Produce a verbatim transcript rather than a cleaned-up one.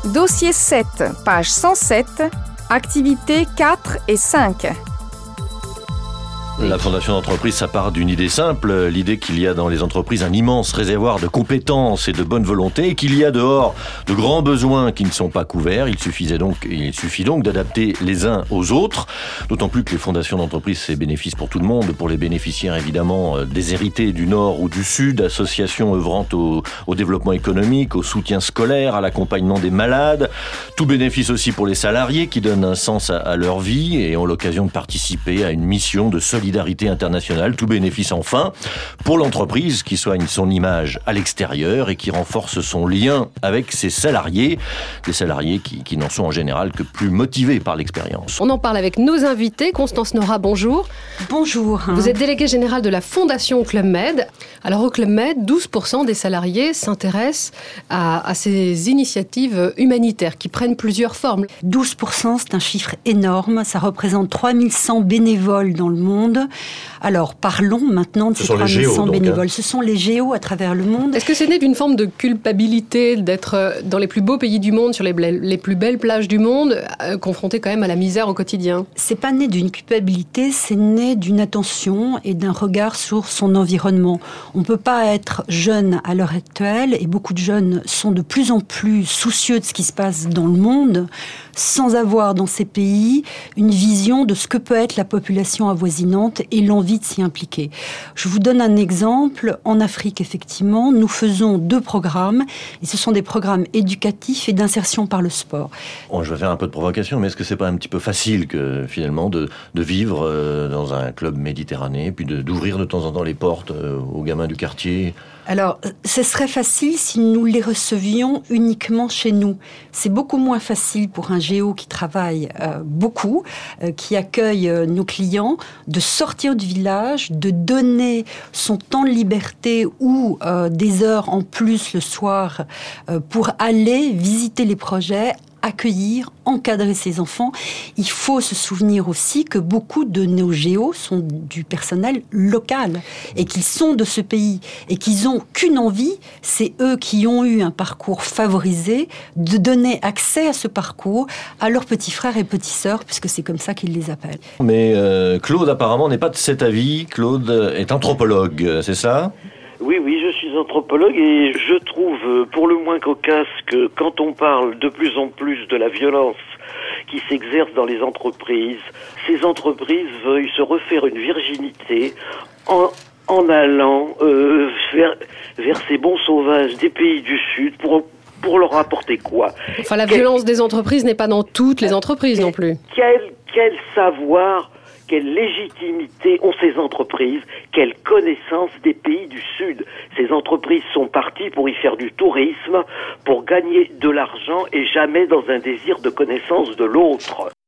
Dossier sept, page cent sept, activités quatre et cinq. La fondation d'entreprise, ça part d'une idée simple, l'idée qu'il y a dans les entreprises un immense réservoir de compétences et de bonne volonté, et qu'il y a dehors de grands besoins qui ne sont pas couverts. Il suffisait donc, il suffit donc d'adapter les uns aux autres, d'autant plus que les fondations d'entreprise, c'est bénéfice pour tout le monde, pour les bénéficiaires évidemment déshérités du Nord ou du Sud, associations œuvrant au, au développement économique, au soutien scolaire, à l'accompagnement des malades, tout bénéfice aussi pour les salariés qui donnent un sens à, à leur vie et ont l'occasion de participer à une mission de solidarité Solidarité internationale, tout bénéfice enfin pour l'entreprise qui soigne son image à l'extérieur et qui renforce son lien avec ses salariés, des salariés qui, qui n'en sont en général que plus motivés par l'expérience. On en parle avec nos invités. Constance Nora, bonjour. Bonjour. Vous êtes déléguée générale de la Fondation Club Med. Alors au Club Med, douze pour cent des salariés s'intéressent à, à ces initiatives humanitaires qui prennent plusieurs formes. douze pour cent, c'est un chiffre énorme. Ça représente trois mille cent bénévoles dans le monde. Alors, parlons maintenant de Ce ces sont trois les mille cent géos, donc, bénévoles. hein. Ce sont les géos à travers le monde. Est-ce que c'est né d'une forme de culpabilité d'être dans les plus beaux pays du monde, sur les, les plus belles plages du monde, euh, confrontés quand même à la misère au quotidien ? C'est pas né d'une culpabilité, c'est né d'une attention et d'un regard sur son environnement. On ne peut pas être jeune à l'heure actuelle, et beaucoup de jeunes sont de plus en plus soucieux de ce qui se passe dans le monde, sans avoir dans ces pays une vision de ce que peut être la population avoisinante et l'envie de s'y impliquer. Je vous donne un exemple. En Afrique, effectivement, nous faisons deux programmes, et ce sont des programmes éducatifs et d'insertion par le sport. Bon, je vais faire un peu de provocation, mais est-ce que c'est pas un petit peu facile que finalement de, de vivre euh, dans un club méditerranéen, puis de, d'ouvrir de temps en temps les portes euh, aux gamins du quartier ? Alors, ce serait facile si nous les recevions uniquement chez nous. C'est beaucoup moins facile pour un géo qui travaille euh, beaucoup, euh, qui accueille euh, nos clients, de sortir du village, de donner son temps de liberté ou euh, des heures en plus le soir euh, pour aller visiter les projets, accueillir, encadrer ses enfants. Il faut se souvenir aussi que beaucoup de nos géos sont du personnel local et qu'ils sont de ce pays et qu'ils n'ont qu'une envie, c'est eux qui ont eu un parcours favorisé, de donner accès à ce parcours à leurs petits frères et petites sœurs, puisque c'est comme ça qu'ils les appellent. Mais euh, Claude apparemment n'est pas de cet avis. Claude est anthropologue, c'est ça ? Oui, oui, je suis anthropologue et je trouve pour le moins cocasse que quand on parle de plus en plus de la violence qui s'exerce dans les entreprises, ces entreprises veuillent se refaire une virginité en, en allant euh, vers, vers ces bons sauvages des pays du Sud pour... Pour leur apporter quoi ? Enfin, la quel, violence des entreprises n'est pas dans toutes les entreprises quel, non plus. Quel, quel savoir, quelle légitimité ont ces entreprises, quelle connaissance des pays du Sud ? Ces entreprises sont parties pour y faire du tourisme, pour gagner de l'argent et jamais dans un désir de connaissance de l'autre.